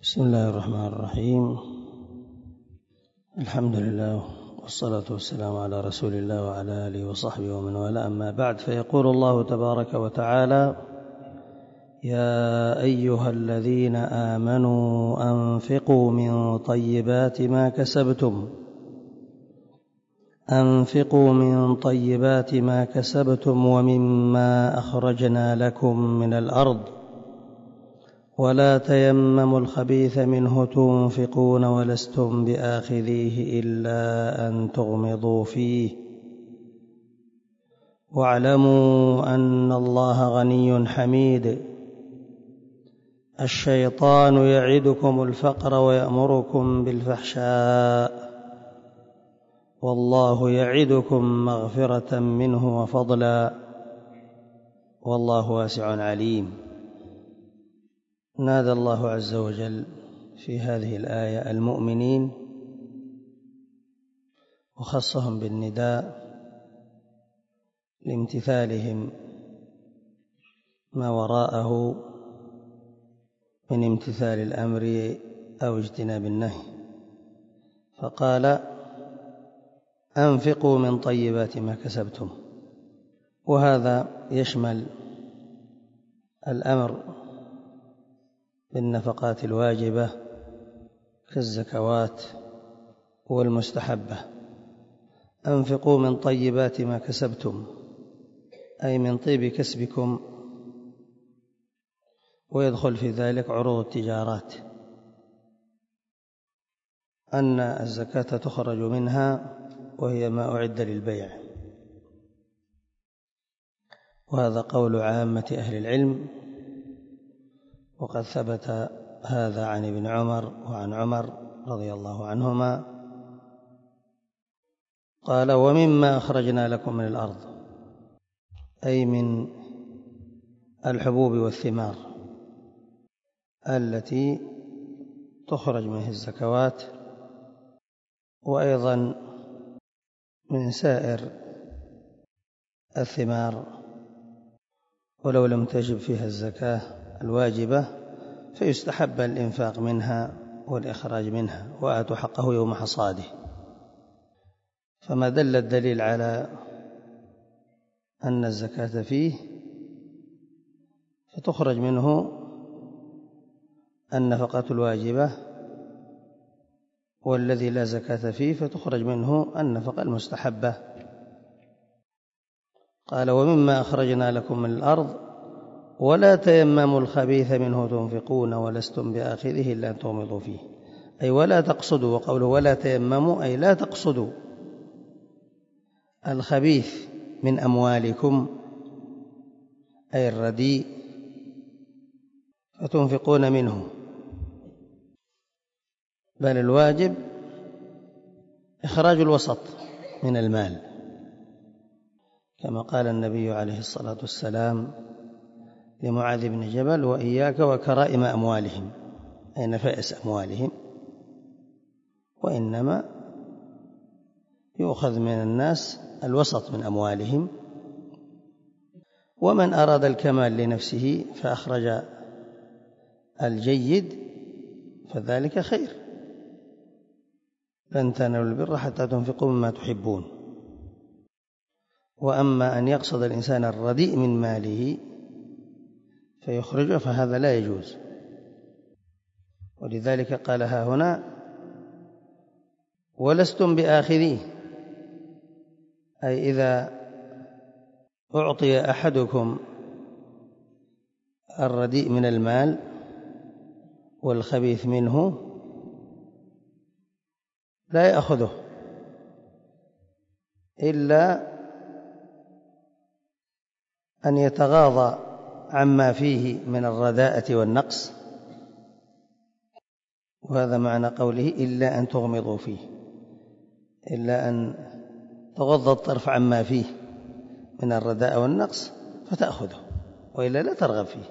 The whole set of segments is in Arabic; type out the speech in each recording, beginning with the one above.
بسم الله الرحمن الرحيم. الحمد لله والصلاة والسلام على رسول الله وعلى آله وصحبه ومن والاه، أما بعد، فيقول الله تبارك وتعالى: يا أيها الذين آمنوا أنفقوا من طيبات ما كسبتم ومما أخرجنا لكم من الأرض ولا تيمموا الخبيث منه تنفقون ولستم بآخذيه إلا أن تغمضوا فيه واعلموا أن الله غني حميد. الشيطان يعدكم الفقر ويأمركم بالفحشاء والله يعدكم مغفرة منه وفضلا والله واسع عليم. نادى الله عز وجل في هذه الآية المؤمنين وخصهم بالنداء لامتثالهم ما وراءه من امتثال الأمر أو اجتناب النهي، فقال: أنفقوا من طيبات ما كسبتم، وهذا يشمل الأمر بالنفقات الواجبة كالزكوات والمستحبة. أنفقوا من طيبات ما كسبتم أي من طيب كسبكم، ويدخل في ذلك عروض التجارات، أن الزكاة تخرج منها وهي ما أعد للبيع، وهذا قول عامة أهل العلم، وقد ثبت هذا عن ابن عمر وعن عمر رضي الله عنهما قال: ومما أخرجنا لكم من الأرض، أي من الحبوب والثمار التي تخرج منه الزكوات، وأيضا من سائر الثمار ولو لم تجب فيها الزكاة الواجبة فيستحب الإنفاق منها والإخراج منها، وآتوا حقه يوم حصاده. فما دل الدليل على أن الزكاة فيه فتخرج منه النفقة الواجبة، والذي لا زكاة فيه فتخرج منه النفقة المستحبة. قال: ومما أخرجنا لكم من الأرض ولا تيمموا الخبيث منه تنفقون ولستم بآخذه إلا أن تغمضوا فيه، أي ولا تقصدوا. وقوله ولا تيمموا أي لا تقصدوا الخبيث من أموالكم أي الرديء فتنفقون منه، بل الواجب إخراج الوسط من المال، كما قال النبي عليه الصلاة والسلام لمعاذ بن جبل: وإياك وكرائم أموالهم، أي نفائس أموالهم، وإنما يؤخذ من الناس الوسط من أموالهم، ومن أراد الكمال لنفسه فأخرج الجيد فذلك خير. لن تنالوا البر حتى تنفقوا مما تحبون. وأما أن يقصد الإنسان الرديء من ماله فيخرجه فهذا لا يجوز، ولذلك قال ها هنا: ولستم بآخذيه، أي إذا أعطي أحدكم الرديء من المال والخبيث منه لا يأخذه إلا أن يتغاضى عما فيه من الرداءة والنقص، وهذا معنى قوله إلا أن تغمضوا فيه، إلا أن تغض الطرف عما فيه من الرداء والنقص فتأخذه، وإلا لا ترغب فيه.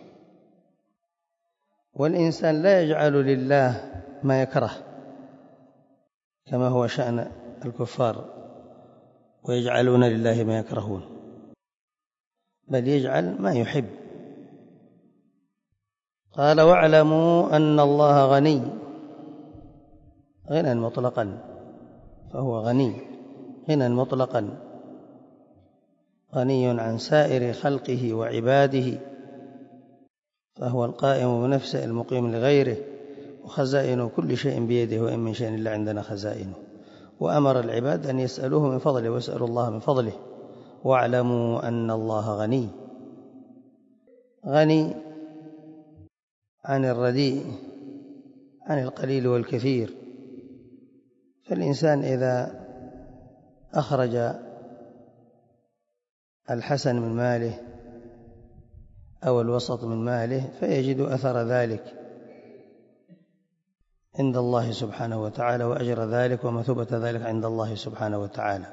والإنسان لا يجعل لله ما يكره كما هو شأن الكفار، ويجعلون لله ما يكرهون، بل يجعل ما يحب. قال واعلموا أن الله غني غنى مطلقا، فهو غني غنى مطلقا، غني عن سائر خلقه وعباده، فهو القائم بنفسه المقيم لغيره، وخزائن كل شيء بيده، وإن من شيء إلا عندنا خزائنه. وأمر العباد أن يسألوه من فضله ويسألوا الله من فضله. واعلموا أن الله غني، غني عن الرديء، عن القليل والكثير. فالإنسان إذا أخرج الحسن من ماله أو الوسط من ماله فيجد أثر ذلك عند الله سبحانه وتعالى، وأجر ذلك ومثوبة ذلك عند الله سبحانه وتعالى.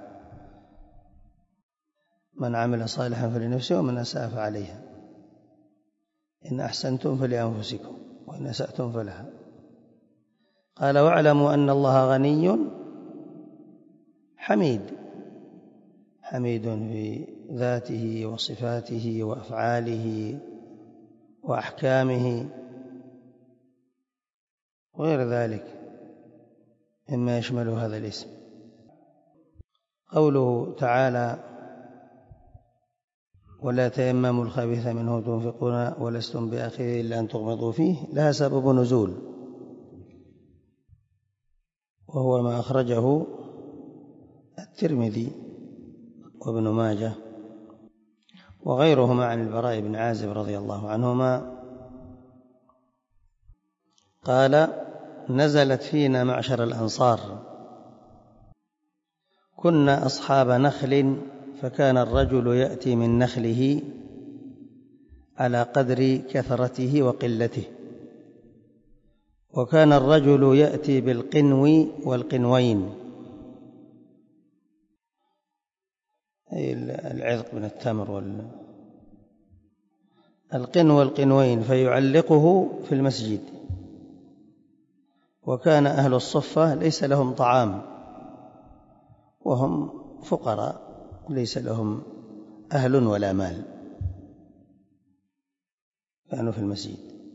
من عمل صالحا فلنفسه ومن أساء فعليها، إن أحسنتم فلأنفسكم وإن أسأتم فلها. قال واعلموا أن الله غني حميد، حميد في ذاته وصفاته وأفعاله وأحكامه وغير ذلك مما يشمل هذا الاسم. قوله تعالى ولا تيمموا الخبيث منه تنفقون ولستم بآخذه إلا أن تغمضوا فيه، لها سبب نزول، وهو ما أخرجه الترمذي وابن ماجه وغيرهما عن البراء بن عازب رضي الله عنهما قال نزلت فينا معشر الأنصار كنا أصحاب نخل، فكان الرجل يأتي من نخله على قدر كثرته وقلته، وكان الرجل يأتي بالقنو والقنوين، أي العذق من التمر القنو والقنوين، فيعلقه في المسجد. وكان أهل الصفة ليس لهم طعام، وهم فقراء ليس لهم أهل ولا مال، كانوا في المسجد.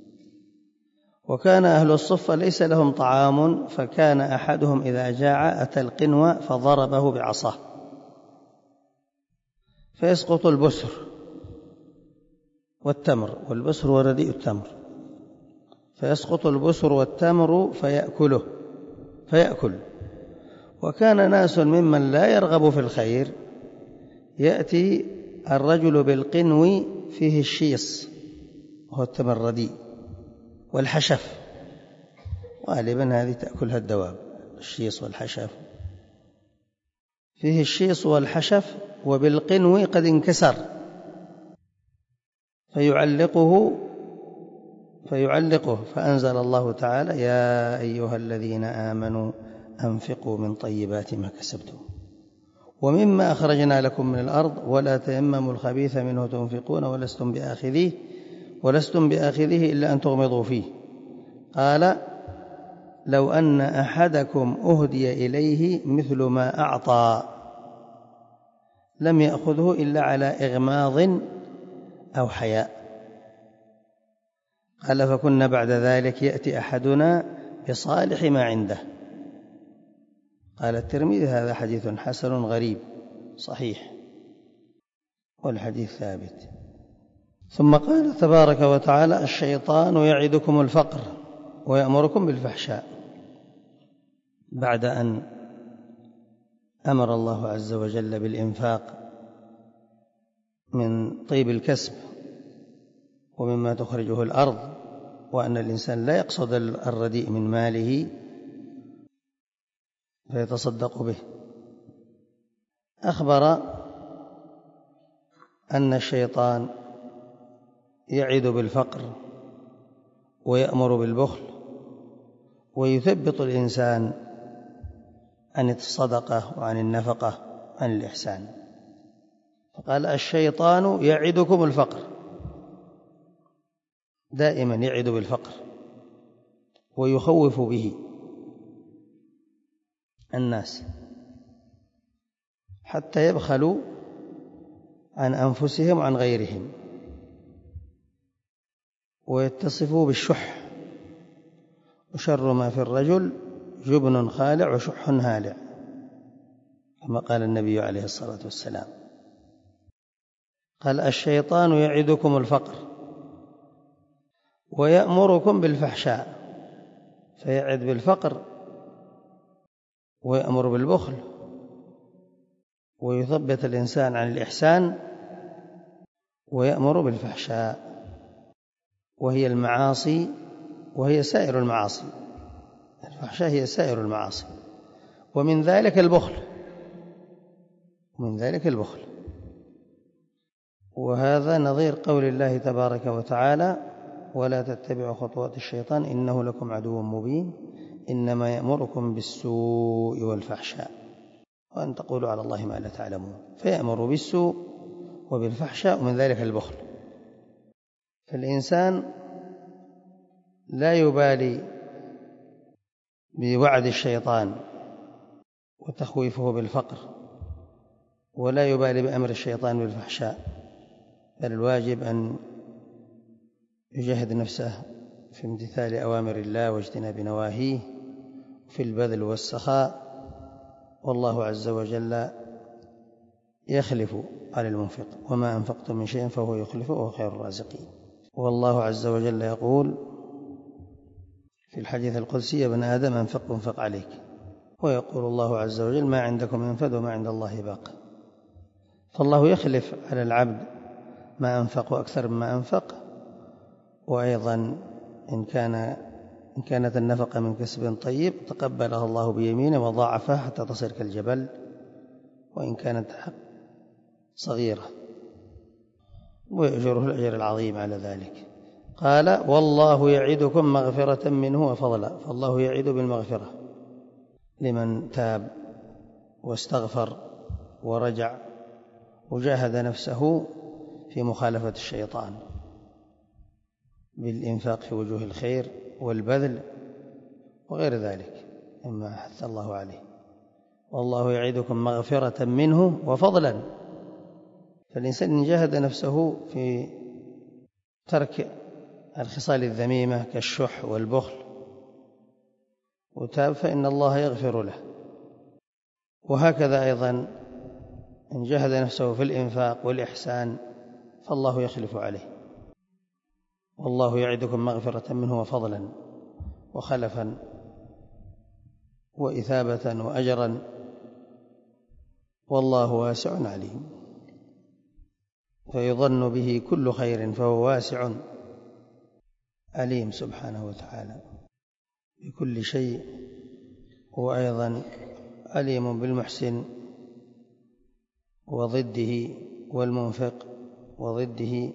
وكان أهل الصفة ليس لهم طعام، فكان أحدهم إذا جاع أتى القنوة فضربه بعصاه فيسقط البسر والتمر، والبسر هو رديء التمر، فيسقط البسر والتمر فيأكل. وكان ناس ممن لا يرغب في الخير يأتي الرجل بالقنو فيه الشيص وهو التمر الرديء والحشف، غالبا هذه تأكلها الدواب، الشيص والحشف، فيه الشيص والحشف، وبالقنو قد انكسر فيعلقه فأنزل الله تعالى يا أيها الذين آمنوا أنفقوا من طيبات ما كسبتم ومما أخرجنا لكم من الأرض ولا تيمموا الخبيث منه تنفقون ولستم بآخذه إلا أن تغمضوا فيه. قال لو أن أحدكم أهدي إليه مثل ما أعطى لم يأخذه إلا على إغماض أو حياء. قال فكنا بعد ذلك يأتي أحدنا بصالح ما عنده. قال الترمذي هذا حديث حسن غريب صحيح، والحديث ثابت. ثم قال تبارك وتعالى الشيطان يعدكم الفقر ويأمركم بالفحشاء، بعد أن أمر الله عز وجل بالإنفاق من طيب الكسب ومما تخرجه الأرض، وأن الإنسان لا يقصد الرديء من ماله فيتصدق به. أخبر أن الشيطان يعد بالفقر ويأمر بالبخل ويثبط الإنسان عن الصدقة وعن النفقة عن الإحسان. فقال الشيطان يعدكم الفقر، دائما يعد بالفقر ويخوف به الناس حتى يبخلوا عن أنفسهم وعن غيرهم. ويتصفوا بالشح، وشر ما في الرجل جبن خالع وشح هالع، كما قال النبي عليه الصلاة والسلام. قال: الشيطان يعدكم الفقر ويأمركم بالفحشاء، فيعد بالفقر ويأمر بالبخل ويثبت الإنسان عن الإحسان، ويأمر بالفحشاء وهي المعاصي، وهي سائر المعاصي. الفحشاء هي سائر المعاصي، ومن ذلك البخل. وهذا نظير قول الله تبارك وتعالى: ولا تتبعوا خطوات الشيطان إنه لكم عدو مبين إنما يأمركم بالسوء والفحشاء وأن تقولوا على الله ما لا تعلمون. فيأمر بالسوء وبالفحشاء، ومن ذلك البخل. فالإنسان لا يبالي بوعد الشيطان وتخويفه بالفقر، ولا يبالي بأمر الشيطان بالفحشاء، بل الواجب أن يجاهد نفسه في امتثال أوامر الله واجتناب نواهيه، في البذل والسخاء، والله عز وجل يخلف على المنفق: وما أنفقتم من شيء فهو يخلفه وهو خير الرازقين. والله عز وجل يقول في الحديث القدسي: يا ابن آدم أنفق عليك. ويقول الله عز وجل: ما عندكم ينفد وما عند الله باق. فالله يخلف على العبد ما أنفق وأكثر مما أنفق. وأيضا إن كانت النفقة من كسب طيب تقبلها الله بيمينه وضاعفها حتى تصير كالجبل، وإن كانت صغيرة ويأجره الأجر العظيم على ذلك. قال: والله يعدكم مغفرة منه وفضلا. فالله يعد بالمغفرة لمن تاب واستغفر ورجع وجاهد نفسه في مخالفة الشيطان بالإنفاق في وجوه الخير والبذل وغير ذلك مما حث الله عليه. والله يعدكم مغفرة منه وفضلا. فالإنسان إن جاهد نفسه في ترك الخصال الذميمة كالشح والبخل وتاب فإن الله يغفر له. وهكذا أيضا إن جاهد نفسه في الإنفاق والإحسان فالله يخلف عليه. والله يعدكم مغفرة منه وفضلا وخلفا وإثابة وأجرا، والله واسع عليم. فيظن به كل خير فهو واسع عليم سبحانه وتعالى بكل شيء. هو أيضا عليم بالمحسن وضده والمنفق وضده.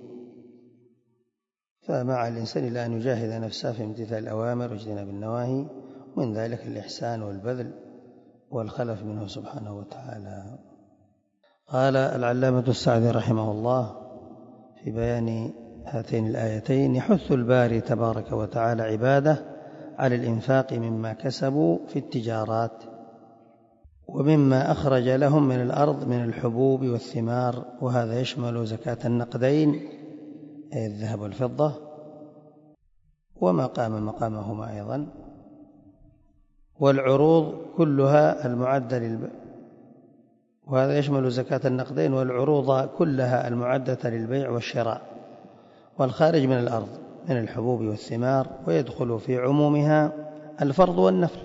فمع الإنسان إلى أن يجاهد نفسه في امتثال الأوامر واجتناب النواهي، ومن ذلك الإحسان والبذل والخلف منه سبحانه وتعالى. قال العلامة السعدي رحمه الله في بيان هاتين الآيتين: يحث الباري تبارك وتعالى عباده على الإنفاق مما كسبوا في التجارات ومما أخرج لهم من الأرض من الحبوب والثمار، وهذا يشمل زكاة النقدين أي الذهب والفضة وما قام مقامهما أيضا، والعروض كلها المعدة وهذا يشمل زكاة النقدين والعروض كلها المعدة للبيع والشراء والخارج من الأرض من الحبوب والثمار، ويدخل في عمومها الفرض والنفل.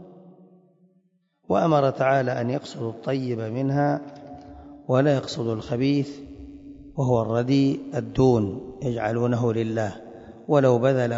وأمر تعالى أن يقصدوا الطيب منها ولا يقصدوا الخبيث وهو الرديء الدون يجعلونه لله، ولو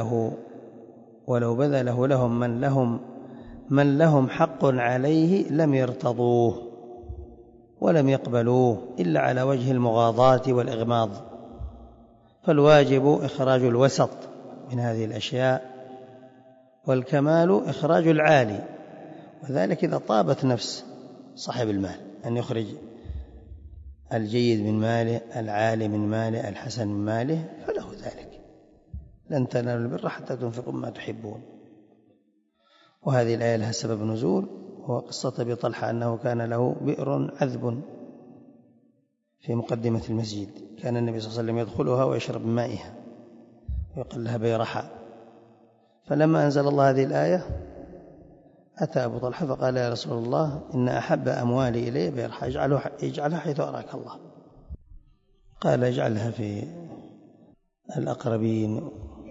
بذله لهم من لهم حق عليه لم يرتضوه ولم يقبلوه إلا على وجه المغاضاة والإغماض. فالواجب إخراج الوسط من هذه الأشياء، والكمال إخراج العالي، وذلك إذا طابت نفس صاحب المال أن يخرج الجيد من ماله، العالي من ماله، الحسن من ماله، فله ذلك. لن تنالوا البر حتى تنفقوا ما تحبون. وهذه الآية لها سبب نزول، وهو قصة أبي طلحة أنه كان له بئر عذب في مقدمة المسجد، كان النبي صلى الله عليه وسلم يدخلها ويشرب من مائها يقال لها بيرحاء. فلما أنزل الله هذه الآية أتى أبو طلحة فقال يا رسول الله إن أحب أموالي إلي بيرحاء، اجعلها حيث أراك الله. قال اجعلها في الأقربين،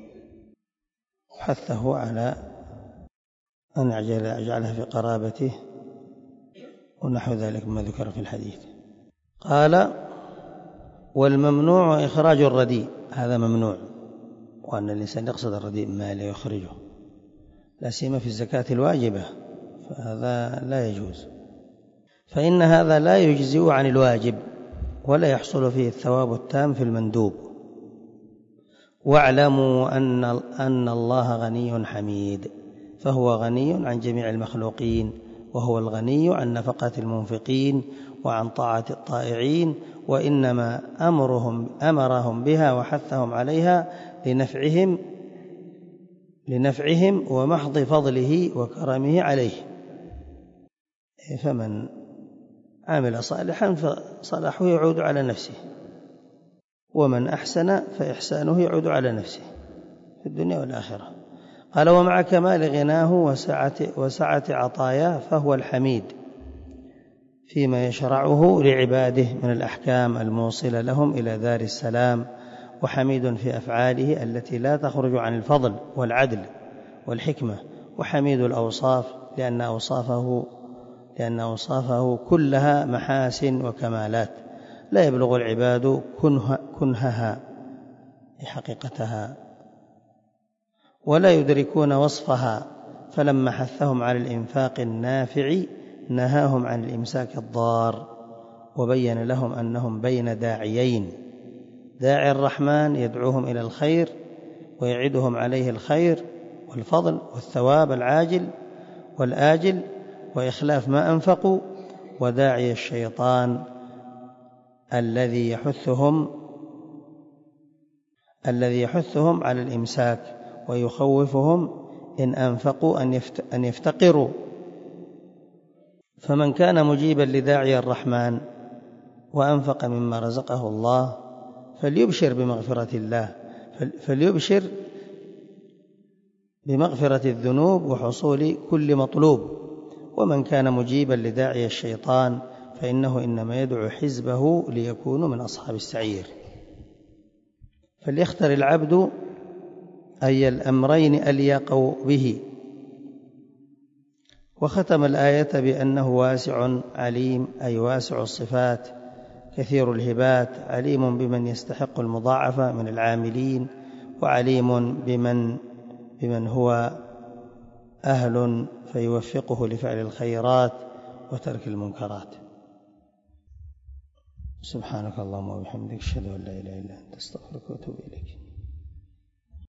وحثه على أن يجعلها في قرابته ونحو ذلك مما ذكر في الحديث. قال والممنوع إخراج الرديء، هذا ممنوع، وأن الإنسان يقصد الرديء ما لا يخرجه، لا سيما في الزكاة الواجبة، فهذا لا يجوز، فإن هذا لا يجزئ عن الواجب ولا يحصل فيه الثواب التام في المندوب. واعلموا أن الله غني حميد، فهو غني عن جميع المخلوقين، وهو الغني عن نفقة المنفقين وعن طاعة الطائعين، وإنما أمرهم بها وحثهم عليها لنفعهم ومحض فضله وكرمه عليه. فمن عمل صالحا فصلاحه يعود على نفسه، ومن أحسن فإحسانه يعود على نفسه في الدنيا والآخرة. قال ومع كمال غناه وسعة عطاياه فهو الحميد فيما يشرعه لعباده من الأحكام الموصلة لهم إلى دار السلام، وحميد في أفعاله التي لا تخرج عن الفضل والعدل والحكمة، وحميد الأوصاف لأن أوصافه كلها محاسن وكمالات لا يبلغ العباد كنهها حقيقتها ولا يدركون وصفها. فلما حثهم على الإنفاق النافع نهاهم عن الإمساك الضار، وبين لهم أنهم بين داعيين: داعي الرحمن يدعوهم إلى الخير ويعدهم عليه الخير والفضل والثواب العاجل والآجل وإخلاف ما أنفقوا، وداعي الشيطان الذي يحثهم على الإمساك ويخوفهم إن أنفقوا أن يفتقروا. فمن كان مجيبا لداعي الرحمن وأنفق مما رزقه الله فليبشر بمغفرة الله، فليبشر بمغفرة الذنوب وحصول كل مطلوب. ومن كان مجيبا لداعي الشيطان فإنه إنما يدعو حزبه ليكونوا من أصحاب السعير. فليختر العبد أي الأمرين أليق به. وختم الآية بأنه واسع عليم، أي واسع الصفات كثير الهبات، عليم بمن يستحق المضاعفة من العاملين، وعليم بمن هو أهل فيوفقه لفعل الخيرات وترك المنكرات. سبحانك اللهم وبحمدك، أشهد أن لا إله إلا أنت، أستغفرك وأتوب إليك.